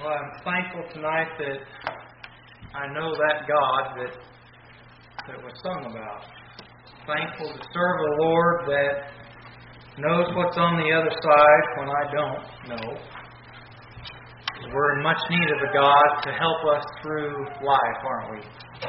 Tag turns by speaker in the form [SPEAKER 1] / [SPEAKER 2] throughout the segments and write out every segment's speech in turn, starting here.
[SPEAKER 1] Well, I'm thankful tonight that I know that God that was sung about. Thankful to serve a Lord that knows what's on the other side when I don't know. We're in much need of a God to help us through life, aren't we?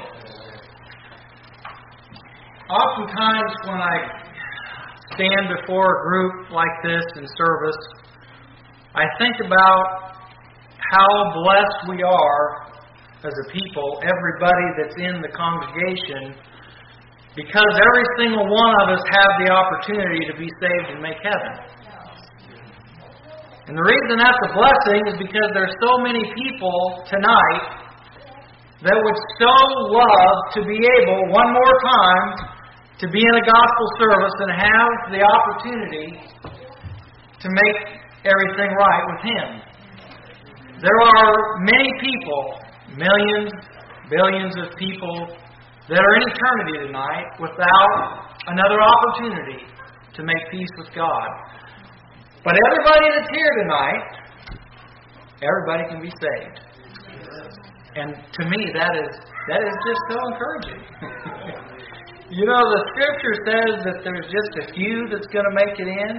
[SPEAKER 1] Oftentimes when I stand before a group like this in service, I think about how blessed we are as a people, everybody that's in the congregation, because every single one of us have the opportunity to be saved and make heaven. And the reason that's a blessing is because there's so many people tonight that would so love to be able, one more time, to be in a gospel service and have the opportunity to make everything right with Him. There are many people, millions, billions of people, that are in eternity tonight without another opportunity to make peace with God. But everybody that's here tonight, everybody can be saved. And to me, that is just so encouraging. You know, the Scripture says that there's just a few that's going to make it in.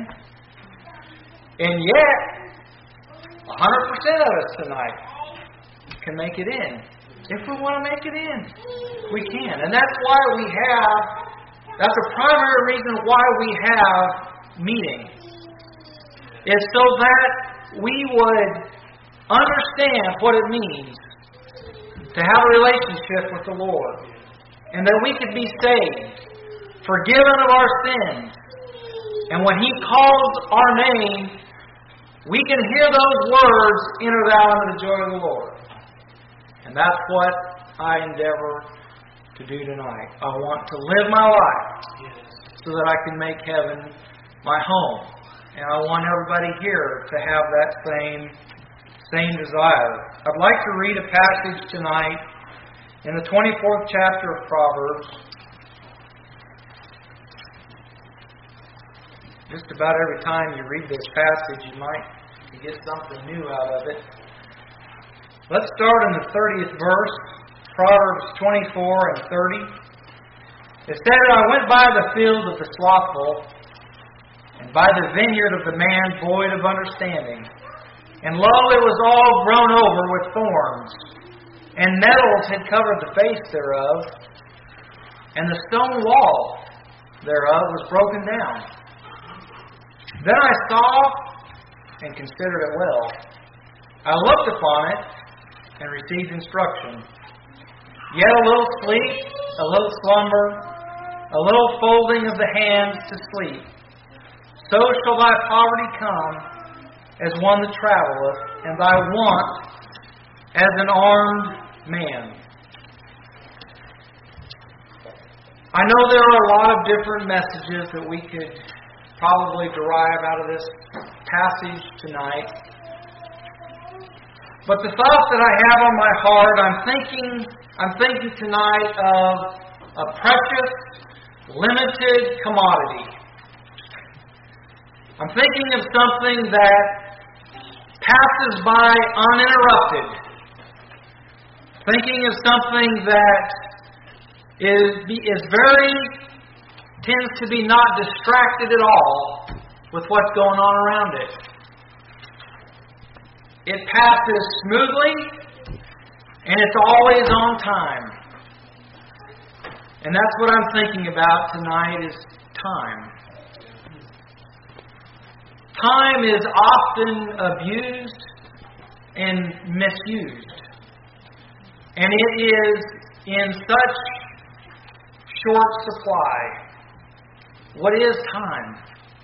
[SPEAKER 1] And yet, 100% of us tonight can make it in. If we want to make it in, we can. And that's why that's a primary reason why we have meetings. It's so that we would understand what it means to have a relationship with the Lord. And that we could be saved, forgiven of our sins. And when He calls our name, we can hear those words, "Enter thou into the joy of the Lord." And that's what I endeavor to do tonight. I want to live my life so that I can make heaven my home. And I want everybody here to have that same desire. I'd like to read a passage tonight in the 24th chapter of Proverbs. Just about every time you read this passage, you might get something new out of it. Let's start in the 30th verse, Proverbs 24 and 30. It said, "I went by the field of the slothful, and by the vineyard of the man void of understanding. And lo, it was all grown over with thorns, and nettles had covered the face thereof, and the stone wall thereof was broken down. Then I saw and considered it well. I looked upon it and received instruction. Yet a little sleep, a little slumber, a little folding of the hands to sleep. So shall thy poverty come as one that travelleth, and thy want as an armed man." I know there are a lot of different messages that we could probably derive out of this passage tonight. But the thought that I have on my heart, I'm thinking tonight of a precious, limited commodity. I'm thinking of something that passes by uninterrupted. Thinking of something that tends to be not distracted at all with what's going on around it. It passes smoothly, and it's always on time. And that's what I'm thinking about tonight is time. Time is often abused and misused. And it is in such short supply. What is time?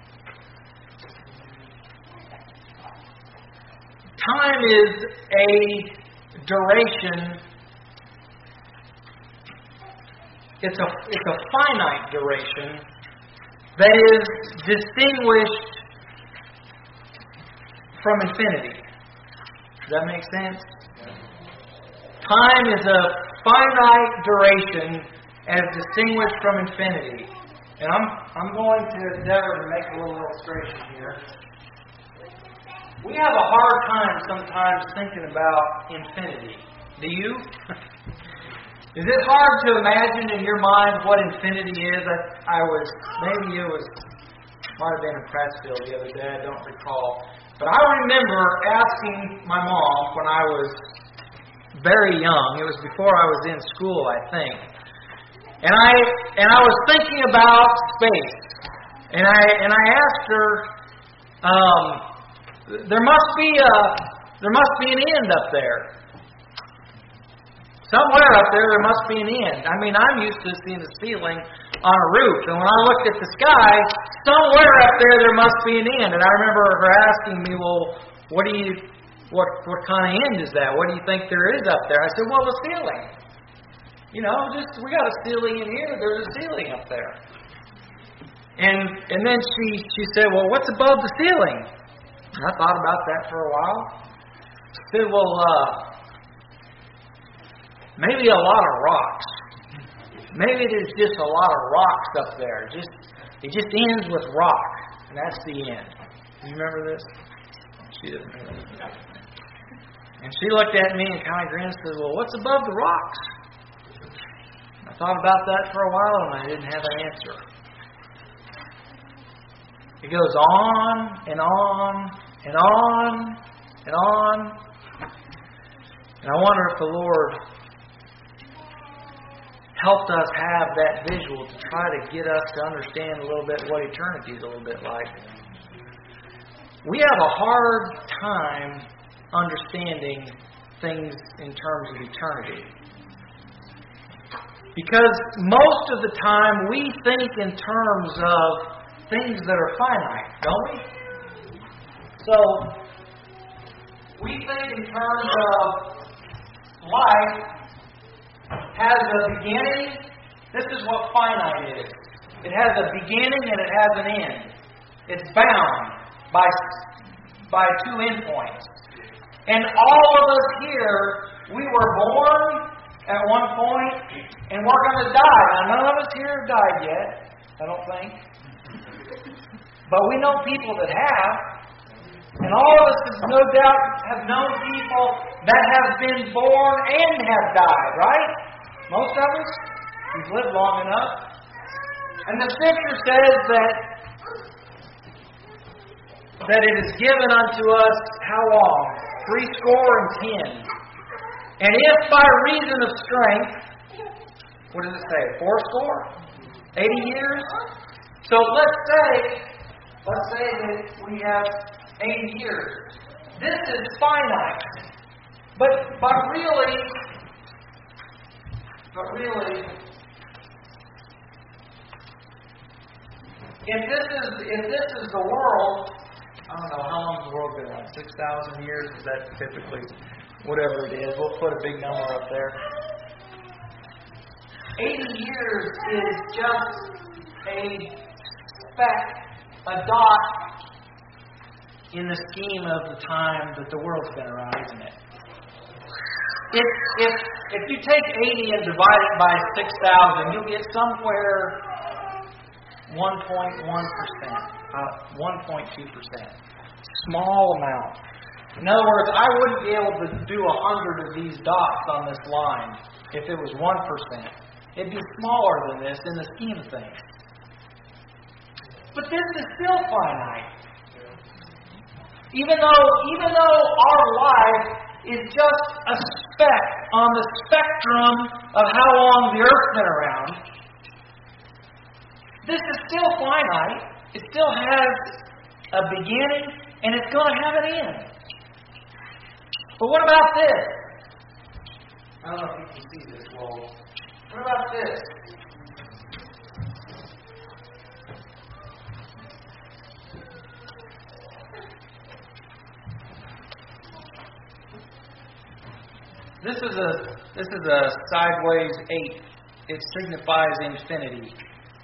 [SPEAKER 1] Time is a duration. It's a finite duration that is distinguished from infinity. Does that make sense? Time is a finite duration as distinguished from infinity. And I'm going to endeavor to make a little illustration here. We have a hard time sometimes thinking about infinity. Do you? Is it hard to imagine in your mind what infinity is? Might have been in Prattsville the other day, I don't recall. But I remember asking my mom when I was very young. It was before I was in school, I think. And I was thinking about space. And I asked her, there must be an end up there. Somewhere up there must be an end. I mean, I'm used to seeing the ceiling on a roof, and when I looked at the sky, somewhere up there must be an end. And I remember her asking me, "Well, what kind of end is that? What do you think there is up there?" I said, "Well, the ceiling. We got a ceiling in here. There's a ceiling up there." And then she said, "Well, what's above the ceiling?" And I thought about that for a while. She said, "Well, maybe a lot of rocks. Maybe there's just a lot of rocks up there. It just ends with rock, and that's the end." You remember this? She doesn't remember this. And she looked at me and kind of grinned and said, "Well, what's above the rocks?" I thought about that for a while, and I didn't have an answer. It goes on and on and on and on. And I wonder if the Lord helped us have that visual to try to get us to understand a little bit what eternity is a little bit like. We have a hard time understanding things in terms of eternity. Because most of the time we think in terms of things that are finite, don't we? So, we think in terms of life has a beginning. This is what finite is. It has a beginning and it has an end. It's bound by two endpoints. And all of us here, we were born at one point and we're going to die. Now, none of us here have died yet, I don't think. But we know people that have. And all of us, no doubt, have known people that have been born and have died, right? Most of us, we've lived long enough. And the Scripture says that it is given unto us, how long? 70. And if by reason of strength, what does it say? 80 years? So let's say that we have 80 years. This is finite. But really, if this is the world, I don't know, how long has the world been on? 6,000 years? Is that typically, whatever it is, we'll put a big number up there. 80 years is just a speck, a dot in the scheme of the time that the world's been around, isn't it? If you take 80 and divide it by 6,000, you'll get somewhere 1.1%, 1.2%. Small amount. In other words, I wouldn't be able to do 100 of these dots on this line if it was 1%. It'd be smaller than this in the scheme of things. But this is still finite. Even though our life is just a speck on the spectrum of how long the Earth's been around, this is still finite. It still has a beginning, and it's going to have an end. But what about this? I don't know if you can see this well. What about this? This is a sideways 8. It signifies infinity.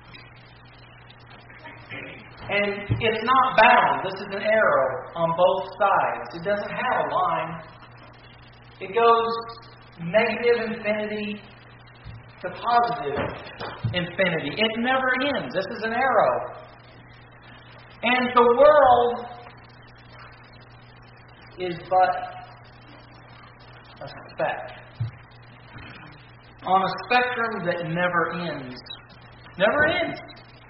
[SPEAKER 1] And it's not bound. This is an arrow on both sides. It doesn't have a line. It goes negative infinity to positive infinity. It never ends. This is an arrow. And the world is but a speck on a spectrum that never ends. Never ends.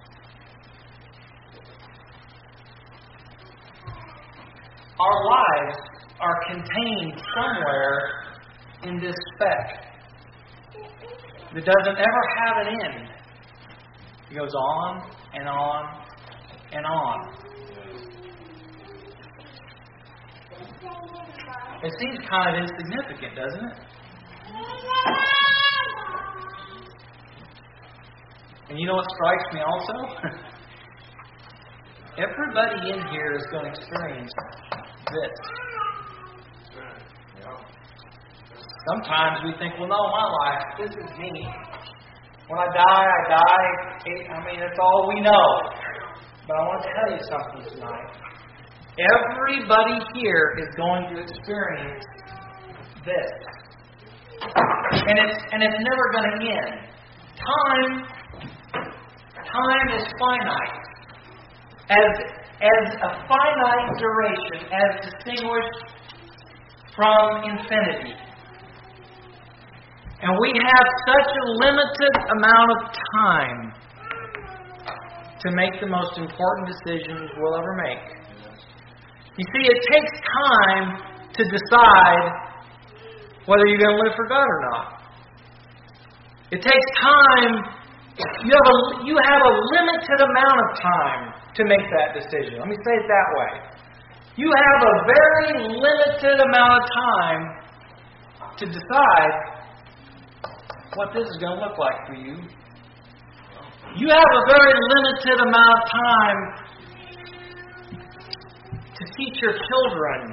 [SPEAKER 1] Our lives are contained somewhere in this speck that doesn't ever have an end. It goes on and on and on. It seems kind of insignificant, doesn't it? And you know what strikes me also? Everybody in here is going to experience this. Sometimes we think, well, no, my life, this is me. When I die, I die. I mean, that's all we know. But I want to tell you something tonight. Everybody here is going to experience this. And it's never going to end. Time is finite. As a finite duration, as distinguished from infinity. And we have such a limited amount of time to make the most important decisions we'll ever make. You see, it takes time to decide whether you're going to live for God or not. It takes time. You have a limited amount of time to make that decision. Let me say it that way. You have a very limited amount of time to decide what this is going to look like for you. You have a very limited amount of time to teach your children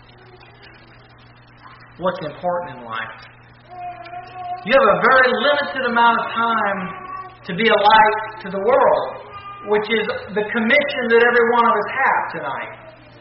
[SPEAKER 1] what's important in life. You have a very limited amount of time to be a light to the world, which is the commission that every one of us have tonight.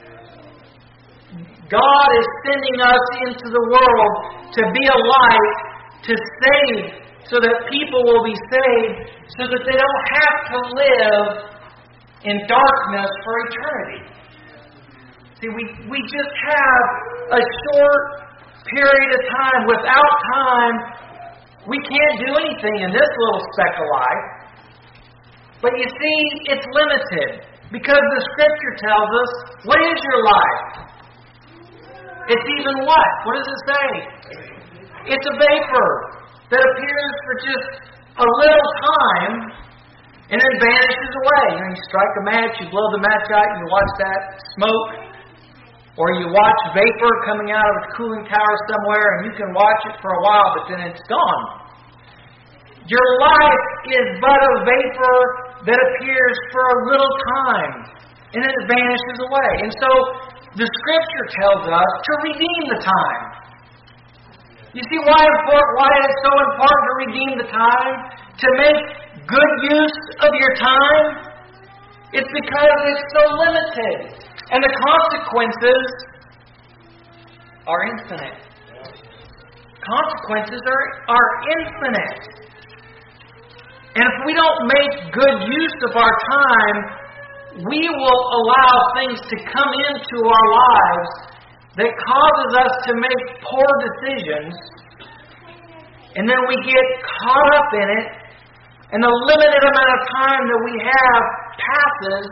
[SPEAKER 1] God is sending us into the world to be a light, to save, so that people will be saved, so that they don't have to live in darkness for eternity. See, we just have a short period of time. Without time, we can't do anything in this little speck of life. But you see, it's limited. Because the Scripture tells us, what is your life? It's even what? What does it say? It's a vapor that appears for just a little time and then vanishes away. You strike a match, you blow the match out, and you watch that smoke. Or you watch vapor coming out of a cooling tower somewhere, and you can watch it for a while, but then it's gone. Your life is but a vapor that appears for a little time, and then it vanishes away. And so, the Scripture tells us to redeem the time. You see why it's so important to redeem the time? To make good use of your time? It's because it's so limited. And the consequences are infinite. Consequences are infinite. And if we don't make good use of our time, we will allow things to come into our lives that causes us to make poor decisions. And then we get caught up in it. And the limited amount of time that we have passes.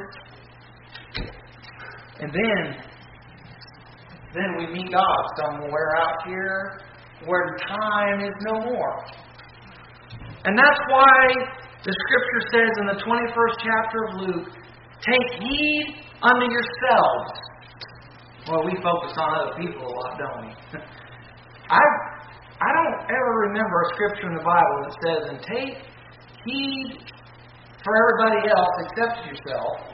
[SPEAKER 1] And then we meet God somewhere out here where time is no more. And that's why the Scripture says in the 21st chapter of Luke, take heed unto yourselves. Well, we focus on other people a lot, don't we? I don't ever remember a Scripture in the Bible that says, and take heed for everybody else except yourself.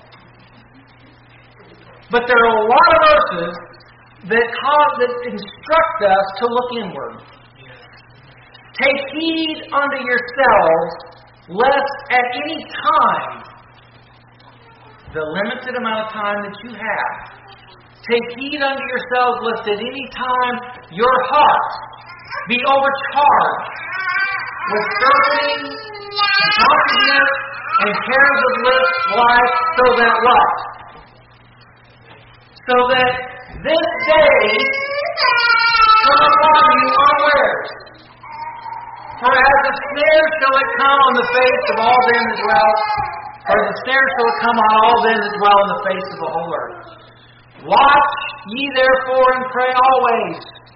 [SPEAKER 1] But there are a lot of verses that instruct us to look inward. Take heed unto yourselves, lest at any time, the limited amount of time that you have, take heed unto yourselves, lest at any time your hearts be overcharged with surfeiting, drunkenness, and cares of this life, so that what? So that this day come upon you unawares. For as a snare shall it come on the face of all them that dwell, or as a snare shall it come on all them that dwell in the face of the whole earth. Watch ye therefore and pray always,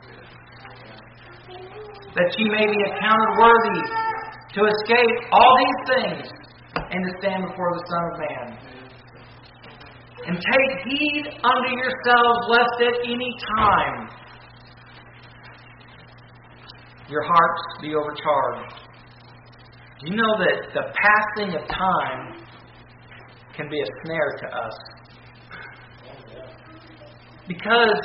[SPEAKER 1] that ye may be accounted worthy to escape all these things and to stand before the Son of Man. And take heed unto yourselves, lest at any time your hearts be overcharged. Do you know that the passing of time can be a snare to us? Because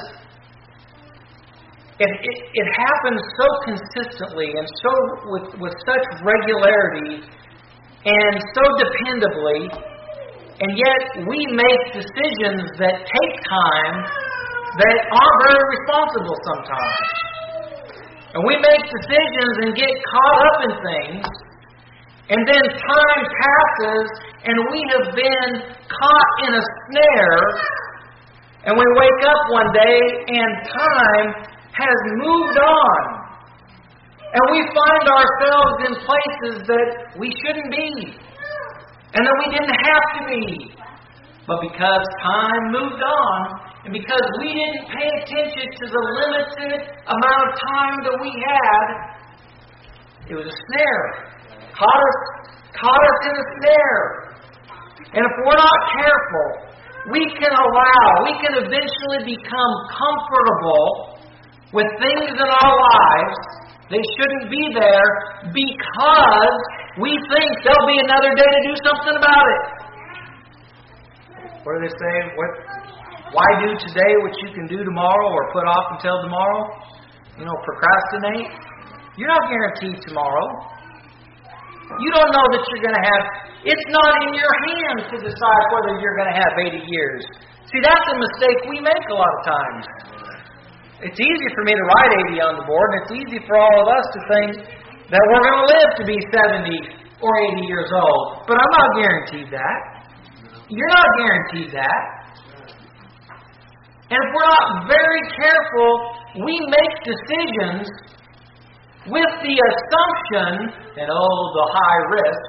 [SPEAKER 1] it happens so consistently and so with such regularity and so dependably, and yet we make decisions that take time that aren't very responsible sometimes. And we make decisions and get caught up in things, and then time passes and we have been caught in a snare, and we wake up one day and time has moved on. And we find ourselves in places that we shouldn't be, and that we didn't have to be. But because time moved on, and because we didn't pay attention to the limited amount of time that we had, it was a snare. Caught us in a snare. And if we're not careful, we can eventually become comfortable with things in our lives that shouldn't be there because we think there'll be another day to do something about it. What do they say? Why do today what you can do tomorrow, or put off until tomorrow? Procrastinate. You're not guaranteed tomorrow. You don't know that you're going to have... It's not in your hands to decide whether you're going to have 80 years. See, that's a mistake we make a lot of times. It's easy for me to write 80 on the board, and it's easy for all of us to think that we're going to live to be 70 or 80 years old. But I'm not guaranteed that. You're not guaranteed that. And if we're not very careful, we make decisions with the assumption that, the high risk,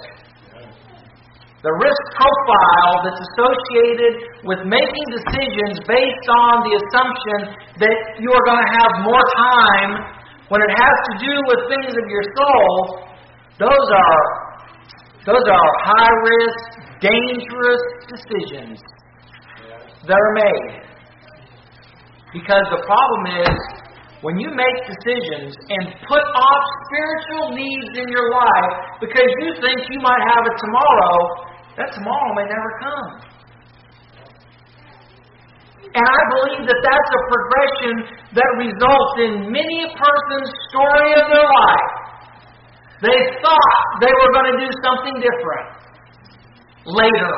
[SPEAKER 1] the risk profile that's associated with making decisions based on the assumption that you are going to have more time when it has to do with things of your soul, those are high risk, dangerous decisions that are made. Because the problem is, when you make decisions and put off spiritual needs in your life because you think you might have it tomorrow, that tomorrow may never come. And I believe that that's a progression that results in many a person's story of their life. They thought they were going to do something different. Later.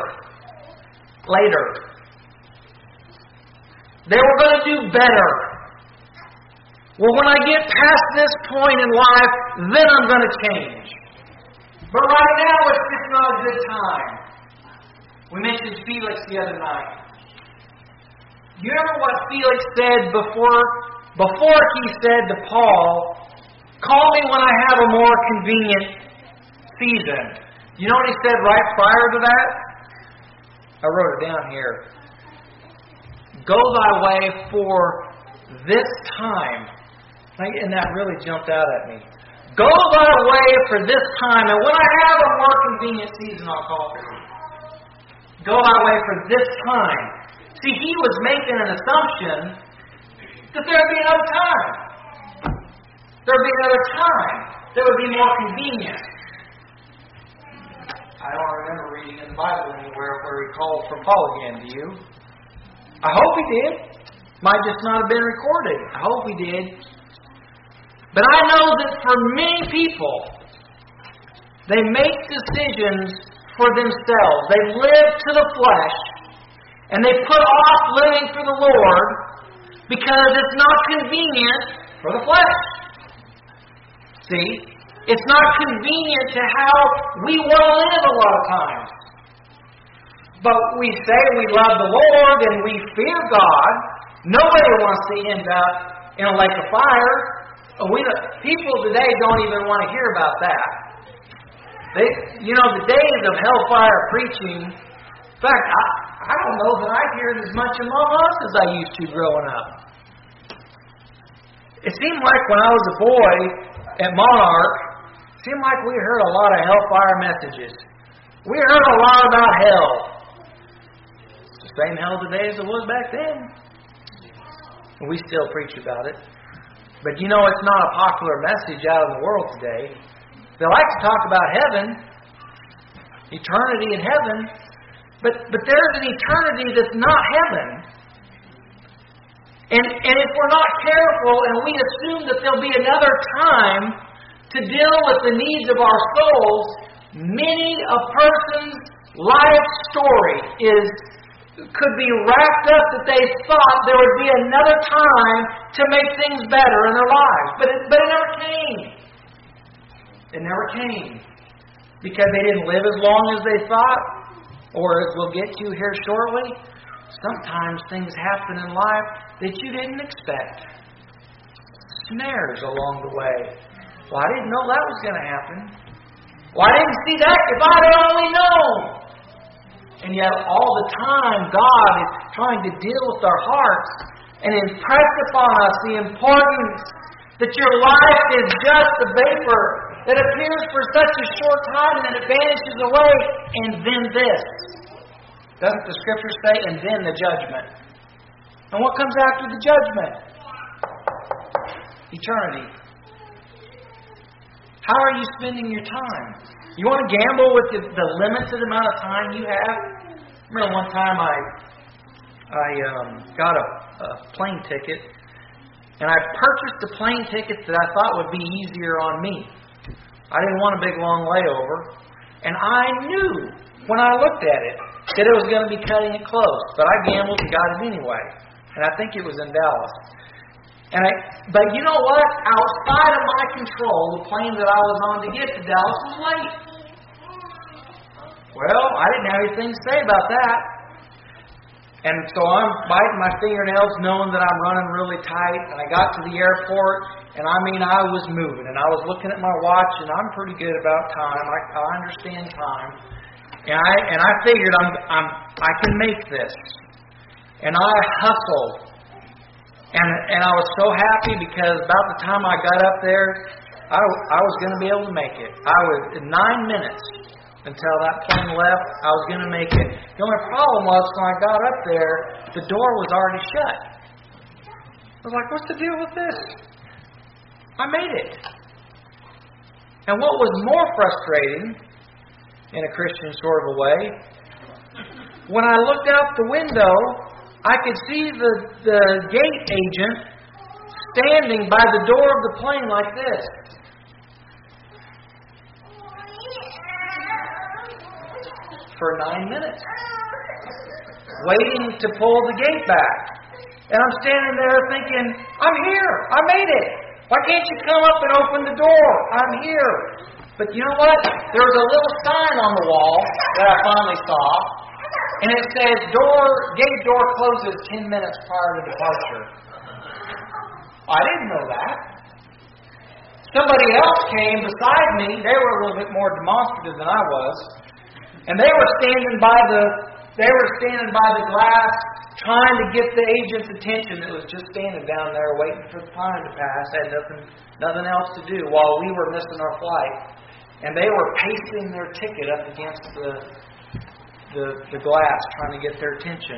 [SPEAKER 1] They were going to do better. Well, when I get past this point in life, then I'm going to change. But right now, it's just not a good time. We mentioned Felix the other night. You remember what Felix said before he said to Paul, "Call me when I have a more convenient season." You know what he said right prior to that? I wrote it down here. "Go thy way for this time." And that really jumped out at me. "Go thy way for this time, and when I have a more convenient season, I'll call for you." Go thy way for this time. See, he was making an assumption that there would be another time. There would be another time that would be more convenient. I don't remember reading in the Bible anywhere where he called for Paul again, do you? I hope he did. Might just not have been recorded. I hope he did. But I know that for many people, they make decisions for themselves. They live to the flesh, and they put off living for the Lord because it's not convenient for the flesh. See? It's not convenient to how we want to live a lot of times. But we say we love the Lord and we fear God, Nobody wants to end up in a lake of fire. People today don't even want to hear about that. The days of hellfire preaching. In fact, I don't know that I hear it as much among us as I used to growing up. It seemed like when I was a boy at Monarch, it seemed like we heard a lot of hellfire messages. We heard a lot about hell. It's the same hell today as it was back then. And we still preach about it. But it's not a popular message out in the world today. They like to talk about heaven, eternity in heaven, but there's an eternity that's not heaven. And if we're not careful and we assume that there'll be another time to deal with the needs of our souls, many a person's life story could be wrapped up that they thought there would be another time to make things better in their lives. But it never came. It never came. Because they didn't live as long as they thought, or as we'll get to here shortly, sometimes things happen in life that you didn't expect. Snares along the way. Well, I didn't know that was going to happen. Well, I didn't see that if I'd only known. And yet all the time God is trying to deal with our hearts and impress upon us the importance that your life is just a vapor that appears for such a short time and then it vanishes away. And then this. Doesn't the Scripture say, and then the judgment? And what comes after the judgment? Eternity. How are you spending your time? You want to gamble with the limited amount of time you have? I remember one time I got a plane ticket, and I purchased the plane ticket that I thought would be easier on me. I didn't want a big long layover, and I knew when I looked at it that it was going to be cutting it close, but I gambled and got it anyway, and I think it was in Dallas. But you know what? Outside of my control, the plane that I was on to get to Dallas was late. Well, I didn't have anything to say about that. And so I'm biting my fingernails knowing that I'm running really tight. And I got to the airport, and I was moving. And I was looking at my watch, and I'm pretty good about time. I understand time. And I figured I can make this. And I hustled. And I was so happy because about the time I got up there, I was going to be able to make it. I was in 9 minutes until that plane left. I was going to make it. The only problem was when I got up there, the door was already shut. I was like, what's the deal with this? I made it. And what was more frustrating, in a Christian sort of a way, when I looked out the window, I could see the gate agent standing by the door of the plane like this. For 9 minutes. Waiting to pull the gate back. And I'm standing there thinking, I'm here. I made it. Why can't you come up and open the door? I'm here. But you know what? There was a little sign on the wall that I finally saw. And it says, gate door closes 10 minutes prior to departure. I didn't know that. Somebody else came beside me. They were a little bit more demonstrative than I was. And they were standing by the glass trying to get the agent's attention that was just standing down there waiting for the time to pass. Had nothing else to do while we were missing our flight. And they were pasting their ticket up against the glass, trying to get their attention.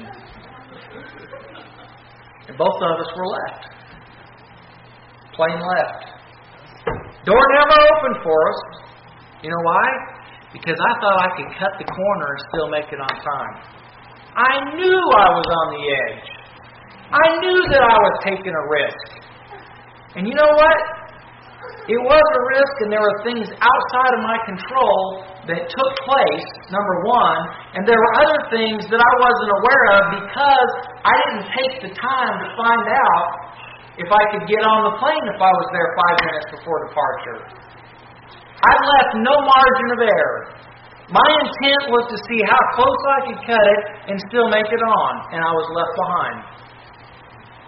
[SPEAKER 1] And both of us were left. Plane left. Door never opened for us. You know why? Because I thought I could cut the corner and still make it on time. I knew I was on the edge. I knew that I was taking a risk. And you know what? It was a risk, and there were things outside of my control that took place, number one, and there were other things that I wasn't aware of because I didn't take the time to find out if I could get on the plane if I was there 5 minutes before departure. I left no margin of error. My intent was to see how close I could cut it and still make it on, and I was left behind.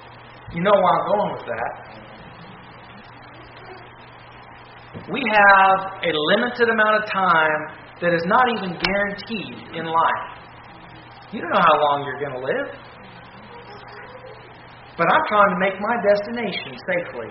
[SPEAKER 1] You know where I'm going with that. We have a limited amount of time that is not even guaranteed in life. You don't know how long you're going to live. But I'm trying to make my destination safely.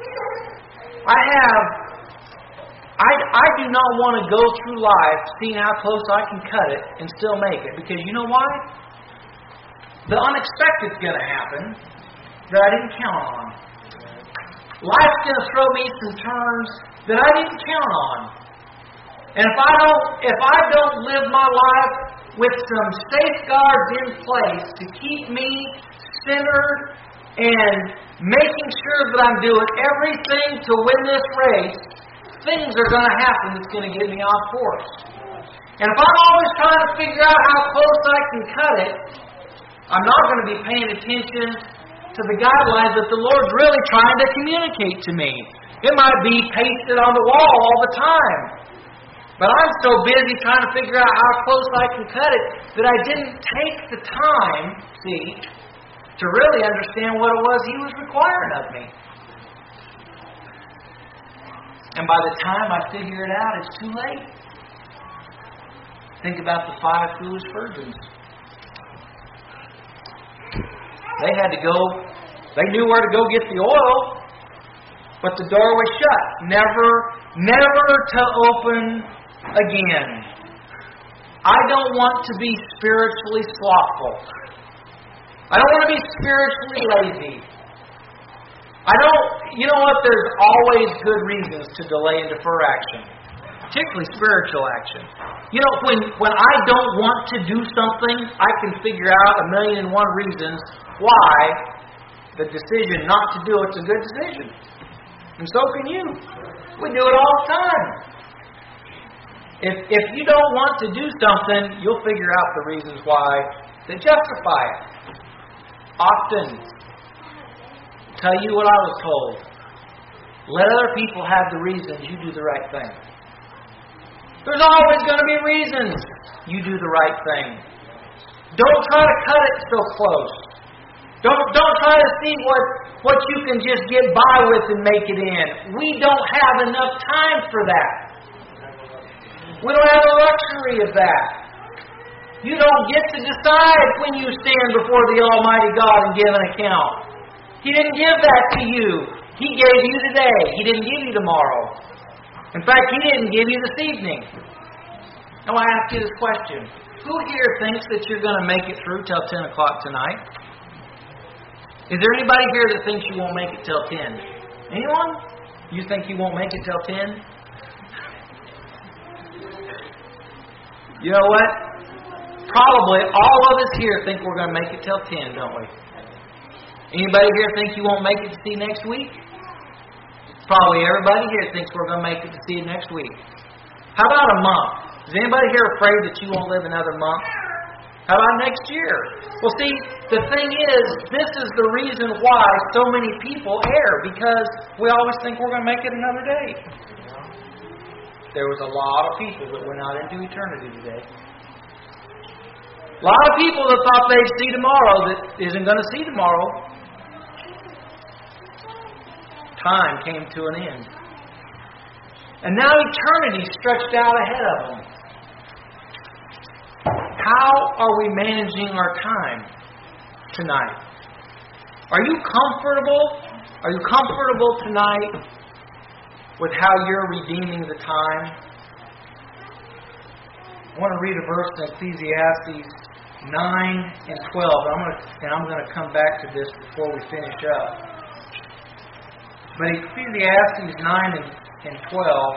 [SPEAKER 1] I do not want to go through life seeing how close I can cut it and still make it. Because you know why? The unexpected's going to happen that I didn't count on. Life's going to throw me some turns that I didn't count on. And if I don't live my life with some safeguards in place to keep me centered and making sure that I'm doing everything to win this race, things are going to happen that's going to get me off course. And if I'm always trying to figure out how close I can cut it, I'm not going to be paying attention to the guidelines that the Lord's really trying to communicate to me. It might be pasted on the wall all the time. But I'm so busy trying to figure out how close I can cut it that I didn't take the time, to really understand what it was He was requiring of me. And by the time I figure it out, it's too late. Think about the 5 foolish virgins. They had to go, they knew where to go get the oil, but the door was shut. Never to open again. I don't want to be spiritually slothful. I don't want to be spiritually lazy. You know what? There's always good reasons to delay and defer action, particularly spiritual action. You know, when I don't want to do something, I can figure out 1,000,001 reasons why the decision not to do it's a good decision. And so can you. We do it all the time. If you don't want to do something, you'll figure out the reasons why to justify it. Often, tell you what I was told. Let other people have the reasons, you do the right thing. There's always going to be reasons you do the right thing. Don't try to cut it so close. Don't try to see what you can just get by with and make it in. We don't have enough time for that. We don't have the luxury of that. You don't get to decide when you stand before the Almighty God and give an account. He didn't give that to you. He gave you today. He didn't give you tomorrow. In fact, He didn't give you this evening. Now I ask you this question. Who here thinks that you're going to make it through till 10 o'clock tonight? Is there anybody here that thinks you won't make it till 10? Anyone? You think you won't make it till 10? You know what? Probably all of us here think we're going to make it till 10, don't we? Anybody here think you won't make it to see next week? Probably everybody here thinks we're going to make it to see it next week. How about a month? Is anybody here afraid that you won't live another month? How about next year? Well, see, the thing is, this is the reason why so many people err, because we always think we're going to make it another day. There was a lot of people that went out into eternity today. A lot of people that thought they'd see tomorrow that isn't going to see tomorrow. Time came to an end. And now eternity stretched out ahead of them. How are we managing our time tonight? Are you comfortable? Are you comfortable tonight with how you're redeeming the time? I want to read a verse in Ecclesiastes 9 and 12. I'm going to come back to this before we finish up. But Ecclesiastes 9 and 12,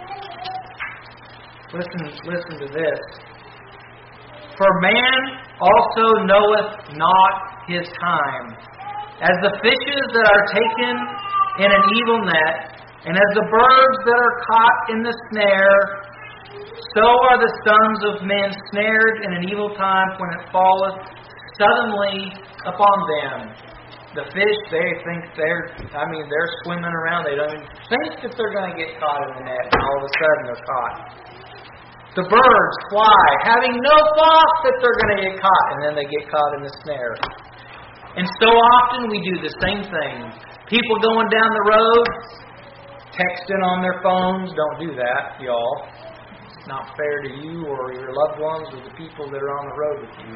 [SPEAKER 1] listen to this. For man also knoweth not his time, as the fishes that are taken in an evil net, and as the birds that are caught in the snare, so are the sons of men snared in an evil time when it falleth suddenly upon them. The fish, they think they're swimming around. They don't even think that they're going to get caught in the net, and all of a sudden they're caught. The birds fly, having no thought that they're going to get caught, and then they get caught in the snare. And so often we do the same thing. People going down the road, texting on their phones. Don't do that, y'all. It's not fair to you or your loved ones or the people that are on the road with you.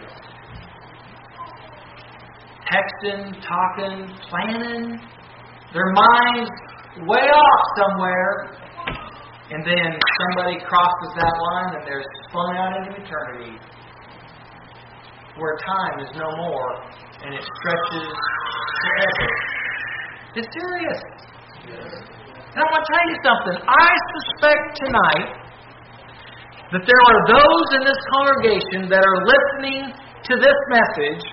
[SPEAKER 1] Texting, talking, planning, their minds way off somewhere, and then somebody crosses that line and they're spun out into eternity, where time is no more and it stretches forever. It's serious. And I want to tell you something. I suspect tonight that there are those in this congregation that are listening to this message,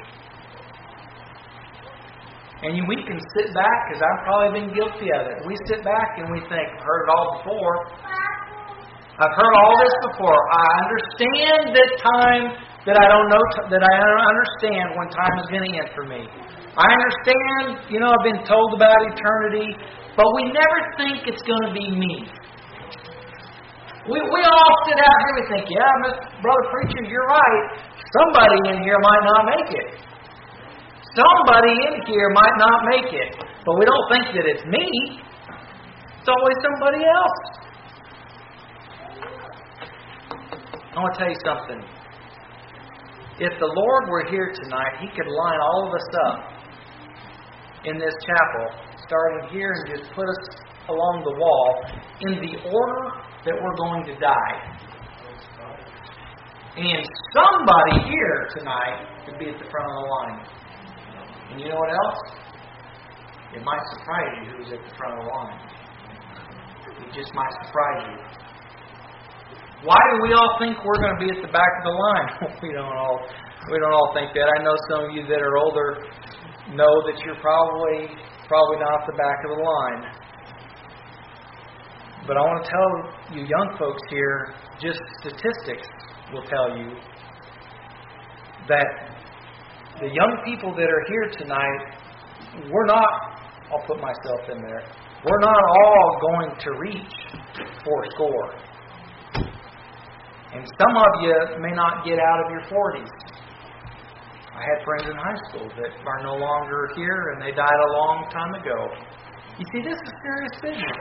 [SPEAKER 1] and we can sit back, because I've probably been guilty of it. We sit back and we think, I've heard it all before. I've heard all this before. I understand that I don't understand when time is going to end for me. I understand, I've been told about eternity, but we never think it's going to be me. We all sit out here and we think, yeah, Brother Preacher, you're right. Somebody in here might not make it. Somebody in here might not make it. But we don't think that it's me. It's always somebody else. I want to tell you something. If the Lord were here tonight, He could line all of us up in this chapel, starting here, and just put us along the wall in the order that we're going to die. And somebody here tonight could be at the front of the line. And you know what else? It might surprise you who's at the front of the line. It just might surprise you. Why do we all think we're going to be at the back of the line? We don't all think that. I know some of you that are older know that you're probably not at the back of the line. But I want to tell you young folks here, just statistics will tell you that the young people that are here tonight, I'll put myself in there, we're not all going to reach 80. And some of you may not get out of your 40s. I had friends in high school that are no longer here, and they died a long time ago. You see, this is serious business.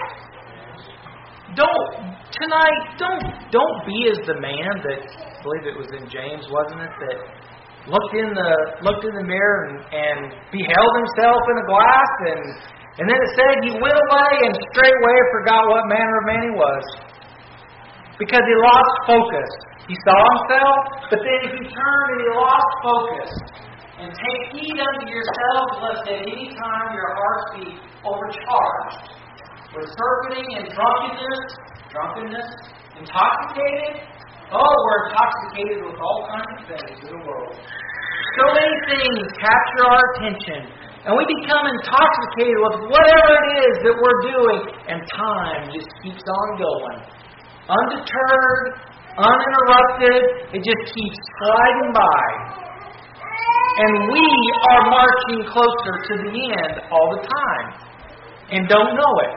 [SPEAKER 1] Don't be as the man that, I believe it was in James, wasn't it, that looked in the mirror and beheld himself in a glass, and then it said he went away and straightway forgot what manner of man he was. Because he lost focus. He saw himself, but then he turned and he lost focus. And take heed unto yourselves, lest at any time your hearts be overcharged with surfeiting and drunkenness, intoxicated. Oh, we're intoxicated with all kinds of things in the world. So many things capture our attention, and we become intoxicated with whatever it is that we're doing, and time just keeps on going. Undeterred, uninterrupted, it just keeps sliding by. And we are marching closer to the end all the time and don't know it.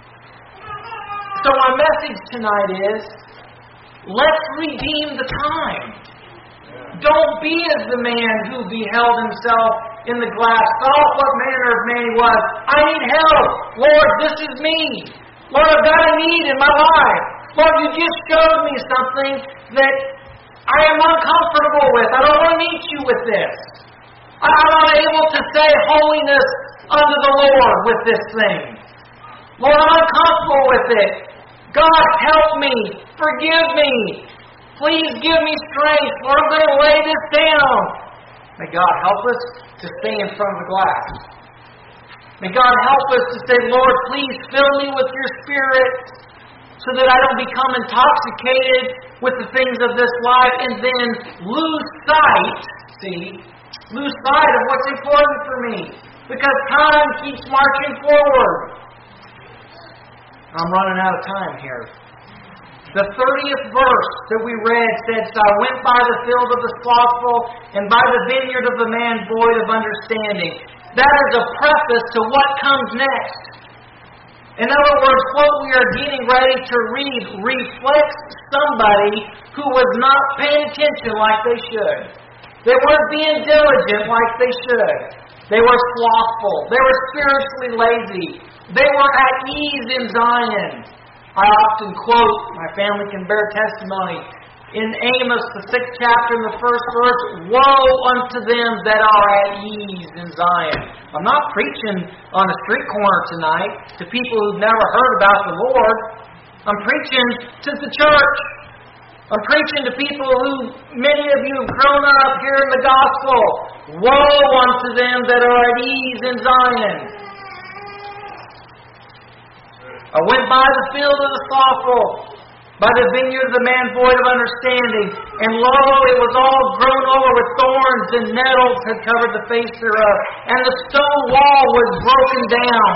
[SPEAKER 1] So my message tonight is, let's redeem the time. Don't be as the man who beheld himself in the glass, thought what manner of man he was. I need help. Lord, this is me. Lord, I've got a need in my life. Lord, you just showed me something that I am uncomfortable with. I don't want to meet you with this. I'm not able to say holiness unto the Lord with this thing. Lord, I'm uncomfortable with it. God, help me. Forgive me. Please give me strength. Lord, I'm going to lay this down. May God help us to stay in front of the glass. May God help us to say, Lord, please fill me with your Spirit, so that I don't become intoxicated with the things of this life and then lose sight of what's important for me. Because time keeps marching forward. I'm running out of time here. The 30th verse that we read said, So I went by the field of the slothful and by the vineyard of the man void of understanding. That is a preface to what comes next. In other words, what we are getting ready to read reflects somebody who was not paying attention like they should. They weren't being diligent like they should. They were slothful. They were spiritually lazy. They were at ease in Zion. I often quote, my family can bear testimony, in Amos, the 6th chapter, in the 1st verse, woe unto them that are at ease in Zion. I'm not preaching on a street corner tonight to people who've never heard about the Lord. I'm preaching to the church. I'm preaching to people who, many of you have grown up here in the gospel. Woe unto them that are at ease in Zion. I went by the field of the slothful, by the vineyard of the man void of understanding. And lo, it was all grown over with thorns, and nettles had covered the face thereof. And the stone wall was broken down.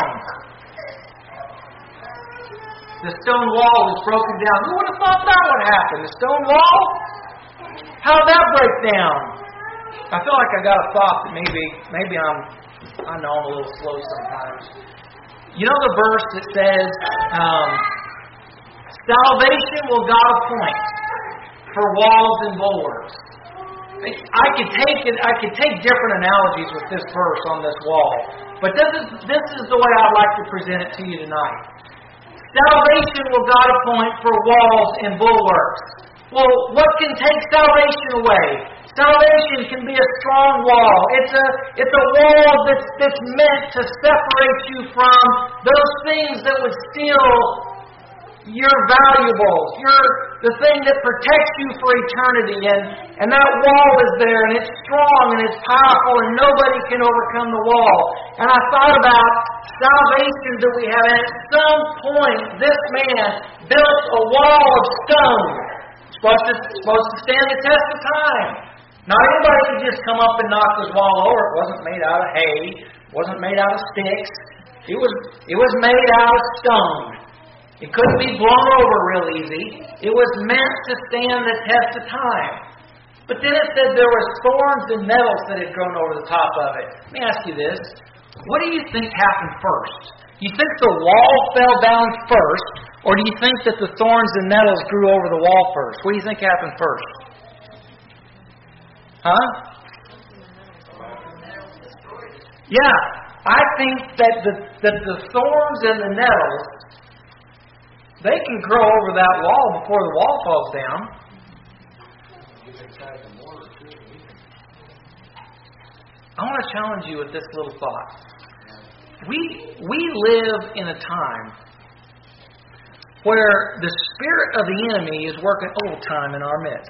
[SPEAKER 1] The stone wall was broken down. Who would have thought that would happen? The stone wall? How did that break down? I feel like I got a thought that maybe I know I'm a little slow sometimes. You know the verse that says, salvation will God appoint for walls and bulwarks. I could take different analogies with this verse on this wall, but this is the way I'd like to present it to you tonight. Salvation will God appoint for walls and bulwarks. Well, what can take salvation away? Salvation can be a strong wall. It's a wall that's meant to separate you from those things that would steal your valuables, the thing that protects you for eternity. And that wall is there, and it's strong, and it's powerful, and nobody can overcome the wall. And I thought about salvation that we have. And at some point, this man built a wall of stone. It's supposed to stand the test of time. Not anybody could just come up and knock this wall over. It wasn't made out of hay. It wasn't made out of sticks. It was made out of stone. It couldn't be blown over real easy. It was meant to stand the test of time. But then it said there were thorns and nettles that had grown over the top of it. Let me ask you this. What do you think happened first? Do you think the wall fell down first, or do you think that the thorns and nettles grew over the wall first? What do you think happened first? Huh? Yeah, I think that the thorns and the nettles, they can grow over that wall before the wall falls down. I want to challenge you with this little thought. We live in a time where the spirit of the enemy is working overtime in our midst.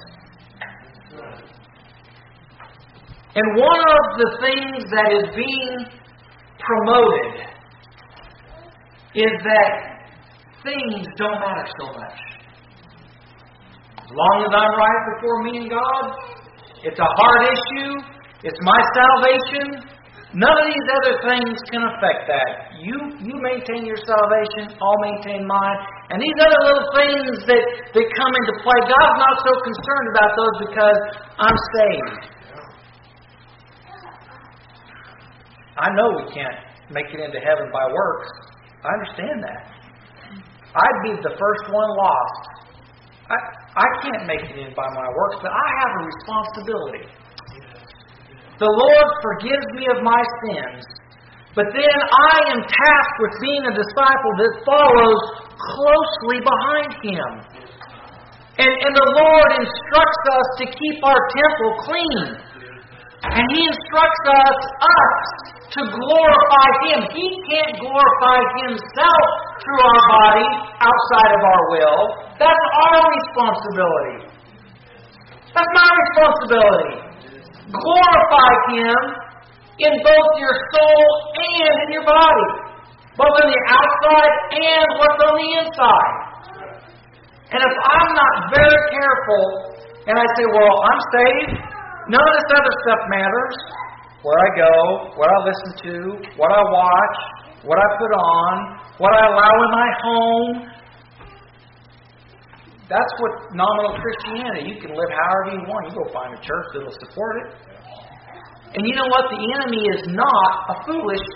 [SPEAKER 1] And one of the things that is being promoted is that things don't matter so much. As long as I'm right before me and God, it's a hard issue, it's my salvation, none of these other things can affect that. You maintain your salvation, I'll maintain mine. And these other little things that come into play, God's not so concerned about those because I'm saved. I know we can't make it into heaven by works. I understand that. I'd be the first one lost. I can't make it in by my works, but I have a responsibility. The Lord forgives me of my sins, but then I am tasked with being a disciple that follows closely behind Him. And the Lord instructs us to keep our temple clean. And He instructs us to glorify Him. He can't glorify Himself through our body outside of our will. That's our responsibility. That's my responsibility. Glorify Him in both your soul and in your body. Both on the outside and what's on the inside. And if I'm not very careful and I say, well, I'm saved, none of this other stuff matters. Where I go, what I listen to, what I watch, what I put on, what I allow in my home. That's what nominal Christianity. You can live however you want. You go find a church that will support it. And you know what? The enemy is not a foolish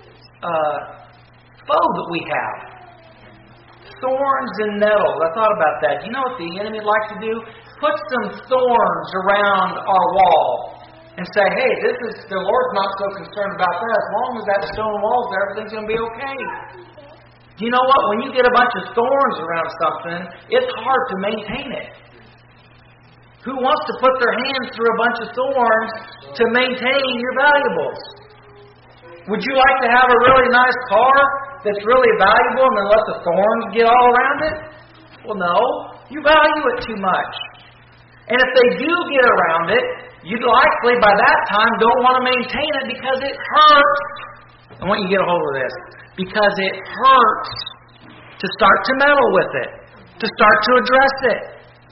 [SPEAKER 1] foe that we have. Thorns and nettles. I thought about that. You know what the enemy would like to do? Put some thorns around our wall and say, hey, the Lord's not so concerned about that. As long as that stone wall's there, everything's going to be okay. Do you know what? When you get a bunch of thorns around something, it's hard to maintain it. Who wants to put their hands through a bunch of thorns to maintain your valuables? Would you like to have a really nice car that's really valuable and then let the thorns get all around it? Well, no. You value it too much. And if they do get around it, you'd likely by that time don't want to maintain it because it hurts. I want you to get a hold of this. Because it hurts to start to meddle with it, to start to address it.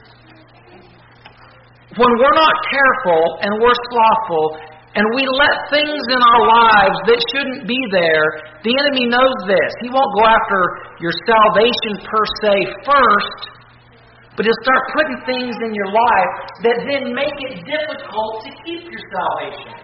[SPEAKER 1] When we're not careful and we're slothful and we let things in our lives that shouldn't be there, the enemy knows this. He won't go after your salvation per se first, but he'll start putting things in your life that then make it difficult to keep your salvation.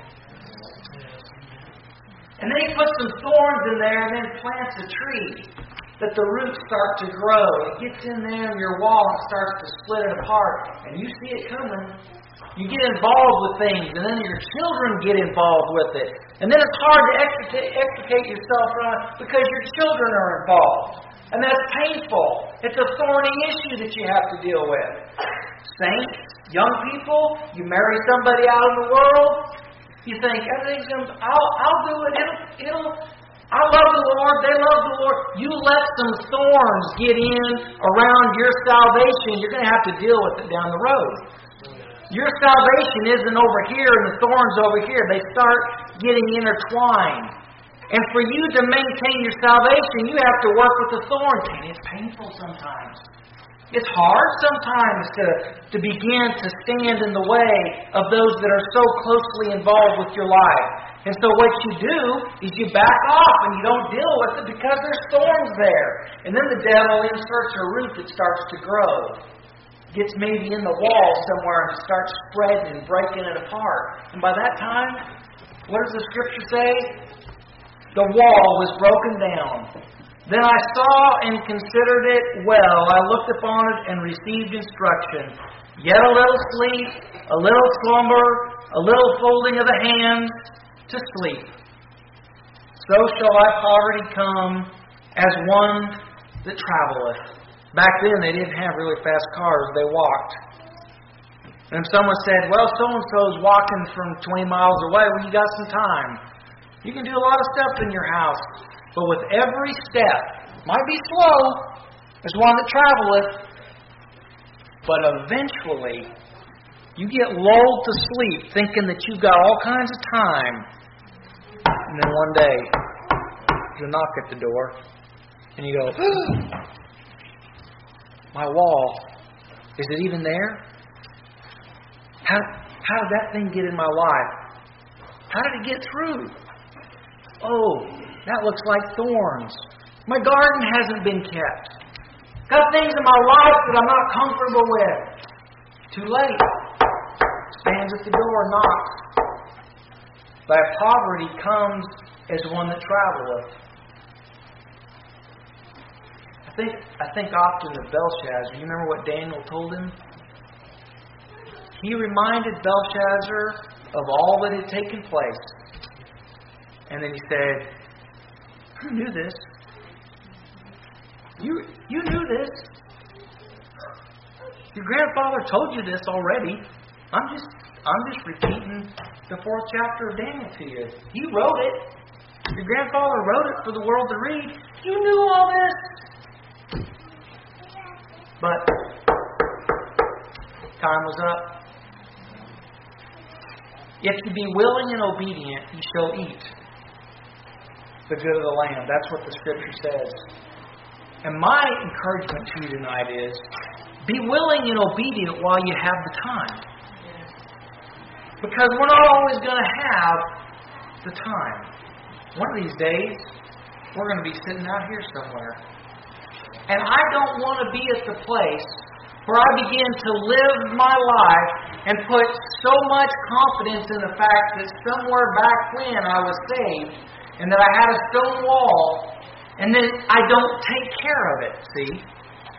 [SPEAKER 1] And then he puts some thorns in there and then plants a tree that the roots start to grow. It gets in there in your wall and starts to split it apart. And you see it coming. You get involved with things, and then your children get involved with it. And then it's hard to extricate yourself from it because your children are involved. And that's painful. It's a thorny issue that you have to deal with. Saints, young people, you marry somebody out in the world, you think, everything's going to, I'll do it. I love the Lord. They love the Lord. You let some thorns get in around your salvation, you're going to have to deal with it down the road. Your salvation isn't over here and the thorns over here. They start getting intertwined. And for you to maintain your salvation, you have to work with the thorns. And it's painful sometimes. It's hard sometimes to begin to stand in the way of those that are so closely involved with your life. And so what you do is you back off and you don't deal with it because there's thorns there. And then the devil inserts a root that starts to grow. Gets maybe in the wall somewhere and starts spreading and breaking it apart. And by that time, what does the Scripture say? The wall was broken down. Then I saw and considered it well. I looked upon it and received instruction. Yet a little sleep, a little slumber, a little folding of the hands to sleep. So shall thy poverty come as one that traveleth. Back then they didn't have really fast cars. They walked. And someone said, well, so-and-so's walking from 20 miles away. Well, you got some time. You can do a lot of stuff in your house. But with every step, might be slow, there's one that traveleth, but eventually you get lulled to sleep thinking that you've got all kinds of time. And then one day, there's a knock at the door, and you go, my wall, is it even there? How did that thing get in my life? How did it get through? Oh, that looks like thorns. My garden hasn't been kept. Got things in my life that I'm not comfortable with. Too late. Stands at the door and knocks. Thy poverty comes as one that traveleth. I think often of Belshazzar. You remember what Daniel told him? He reminded Belshazzar of all that had taken place. And then he said, you knew this. You knew this. Your grandfather told you this already. I'm just repeating the 4th chapter of Daniel to you. He wrote it. Your grandfather wrote it for the world to read. You knew all this. But time was up. If you be willing and obedient, you shall eat the good of the land. That's what the Scripture says. And my encouragement to you tonight is, be willing and obedient while you have the time. Because we're not always going to have the time. One of these days, we're going to be sitting out here somewhere. And I don't want to be at the place where I begin to live my life and put so much confidence in the fact that somewhere back when I was saved, and that I had a stone wall, and then I don't take care of it, see?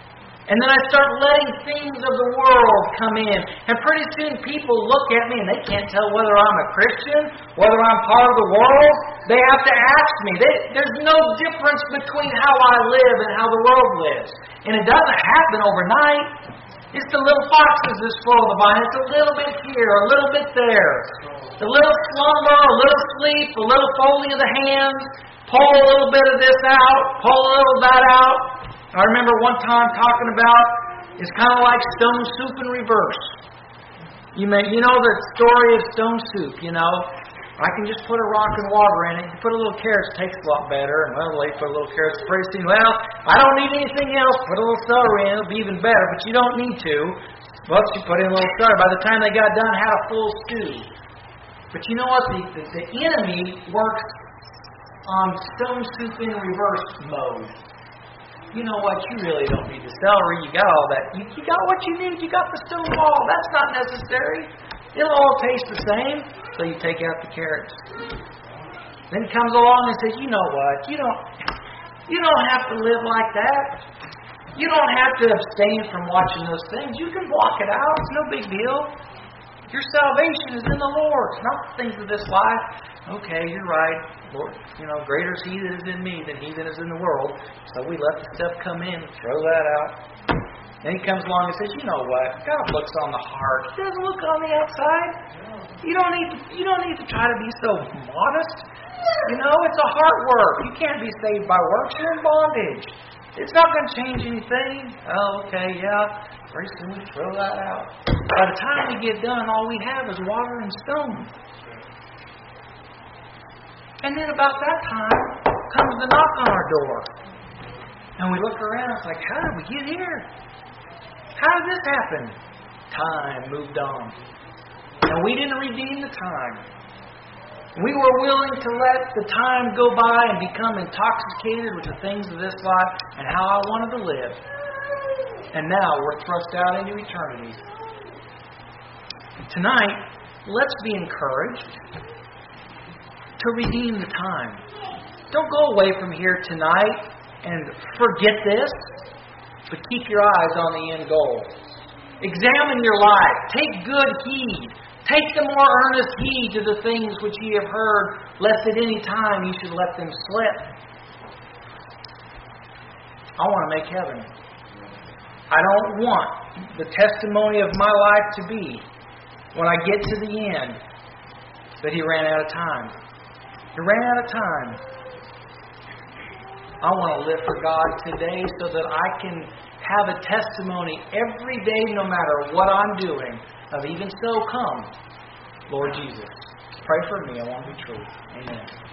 [SPEAKER 1] And then I start letting things of the world come in. And pretty soon people look at me and they can't tell whether I'm a Christian, whether I'm part of the world. They have to ask me. There's no difference between how I live and how the world lives. And it doesn't happen overnight. It's the little foxes that spoil the vine. It's a little bit here, a little bit there. A little slumber, a little sleep, a little folding of the hands. Pull a little bit of this out, pull a little of that out. I remember one time talking about it's kind of like stone soup in reverse. You know the story of stone soup, you know. I can just put a rock and water in it. You put a little carrots, it tastes a lot better. And well, they put a little carrots, pretty soon, well, I don't need anything else. Put a little celery in, it'll be even better. But you don't need to. But you put in a little celery. By the time they got done, had a full stew. But you know what? The enemy works on stone soup in reverse mode. You know what? You really don't need the celery. You got all that. You got what you need. You got the stone ball. That's not necessary. It'll all taste the same. So you take out the carrots. Then he comes along and says, you know what? You don't have to live like that. You don't have to abstain from watching those things. You can block it out. It's no big deal. Your salvation is in the Lord. It's not the things of this life. Okay, you're right. Lord, greater is He that is in me than he that is in the world. So we let the stuff come in, throw that out. Then He comes along and says, you know what? God looks on the heart. He doesn't look on the outside. You don't need to try to be so modest. It's a heart work. You can't be saved by works. You're in bondage. It's not going to change anything. Oh, okay, yeah. Very soon we throw that out. By the time we get done, all we have is water and stone. And then about that time comes the knock on our door. And we look around, it's like, how did we get here? How did this happen? Time moved on. And we didn't redeem the time. We were willing to let the time go by and become intoxicated with the things of this life and how I wanted to live. And now we're thrust out into eternity. Tonight, let's be encouraged to redeem the time. Don't go away from here tonight and forget this, but keep your eyes on the end goal. Examine your life. Take good heed. Take the more earnest heed to the things which ye have heard, lest at any time ye should let them slip. I want to make heaven. I don't want the testimony of my life to be, when I get to the end, that He ran out of time. He ran out of time. I want to live for God today so that I can have a testimony every day, no matter what I'm doing, of even so come, Lord Jesus. Pray for me. I want to be true. Amen.